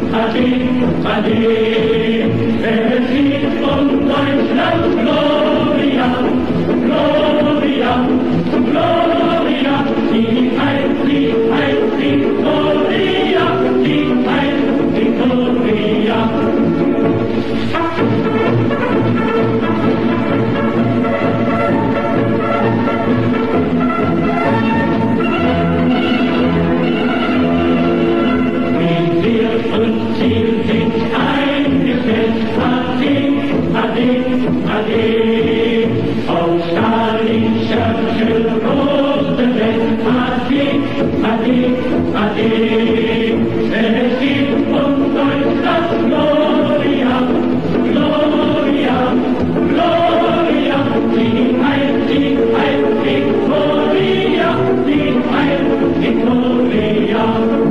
ade, ade. Es geht Deutschland, Gloria, Gloria, Gloria. Die heißt, Victoria, die heißt Victoria. Ade, auf Stalin, Churchill, Roosevelt, ade, ade, ade. Es geht Deutschland, Gloria, Gloria, Gloria. Die heißt Victoria, die heißt Victoria.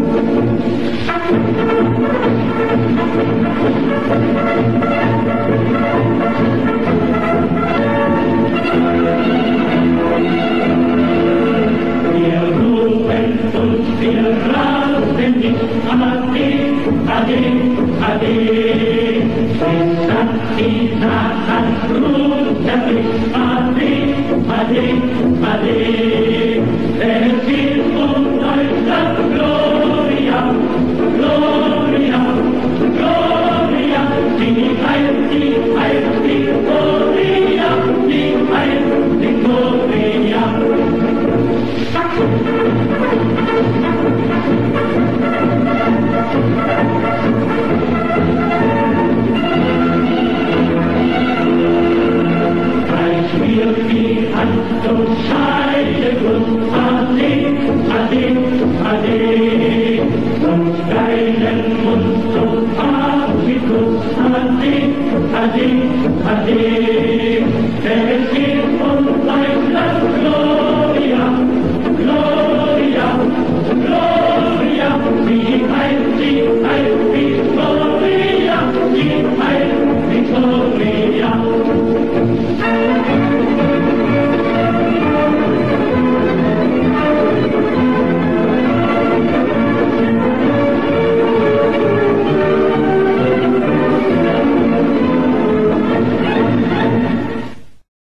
Wir rasen nicht, ade, ade, ade. Es sagt die Sache, Ruderlich, ade, ade, ade. Es geht Deutschland, Gloria, Gloria, Gloria. Die heißt Victoria, die heißt Victoria. Reich mir die Hand und scheide uns, ade, ade, ade. Und deinen Mund zum Afrikus, ade, ade, ade.